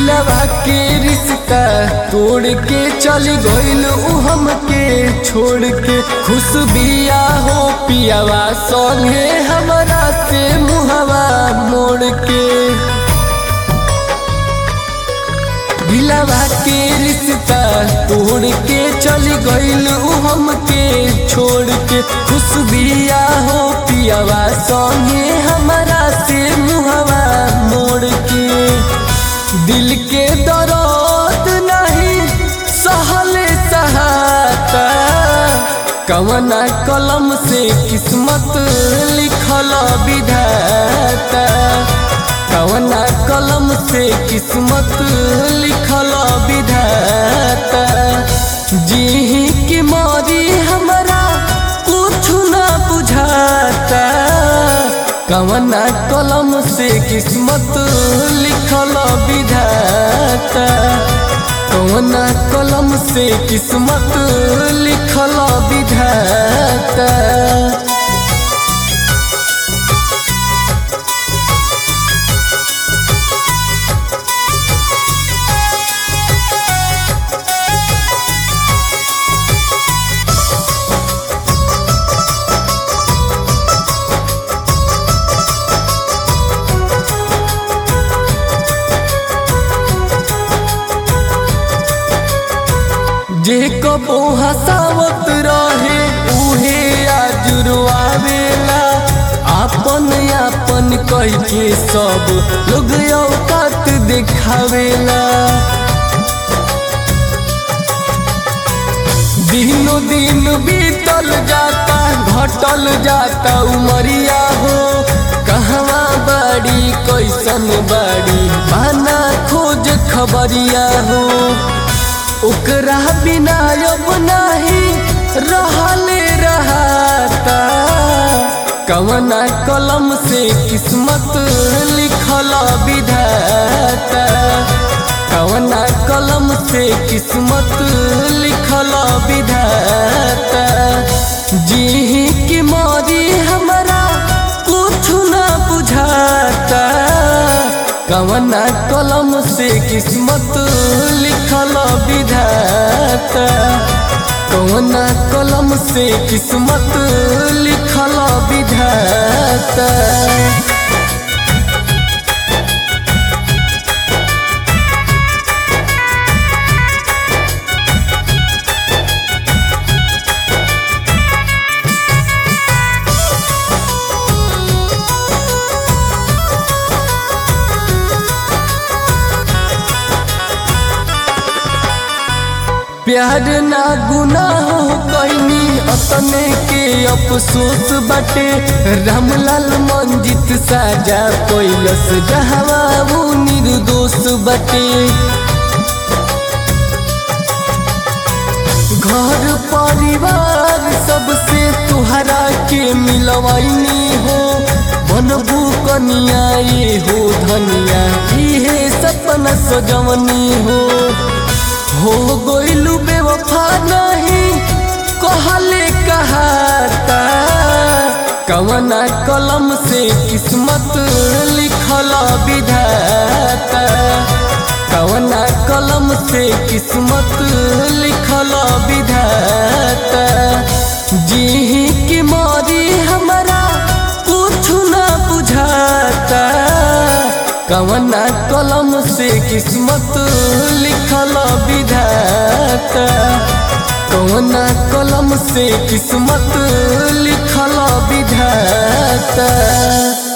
दिलवा के रिश्ता तोड़ के चली गइल उ हमके छोड़ के। खुश बिया हो पियावा संगे हमरा से मुहवा मोड़ के। दिलवा के रिश्ता तोड़ के चली गइल उ हमके छोड़ के। खुश बिया हो पियावा संगे हमरा से मुहवा मोड़ के। दिल के दर्द नहीं सहले सहाता, कवना कलम से किस्मत लिखल विधाता। कवना कलम से किस्मत लिखल विधाता। जी की मौरी हमरा कुछ ना बुझाता। कवना कलम से किस्मत लिखल विधाता। कवना कलम से किस्मत लिखल विधाता। जे कबो हसावत रहे उहे आज रुआवेला। आपन आपन कह के सब लोग औकात दिखावेला। दिनों दिन बीतल जाता घटल जाता उमरिया हो। कहवा बाड़ी कैसन बाड़ी बना खोज खबरिया हो। ओकरा बिना अब नाही रहले रहता। कवना कलम से किस्मत लिखल विधाता। कवना कलम से किस्मत लिखल विधाता। जी की मौरी हमरा कुछ ना बुझाता। कवना कलम से किस्मत लिखल विधाता। कवना कलम से किस्मत लिखल विधाता। प्यार ना गुनाह कइनी अपने के अफसोस बाटे। रामलाल मंजित साजा पैलस जहवा वो निर्दोष बाटे। घर परिवार सबसे तुहरा के मिलवाइनी हो। बनबू कनिया ये हो धनिया इहे सपना सजवनी हो गइलू बेवफा नहीं कहले कहाता। कवना कलम से किस्मत लिखल विधाता। कवना कलम से किस्मत लिखल विधाता। जी की मौरी हमरा कुछ ना बुझाता। कवना कलम से किस्मत लिखल विधाता। कवना कलम से किस्मत लिखल विधाता।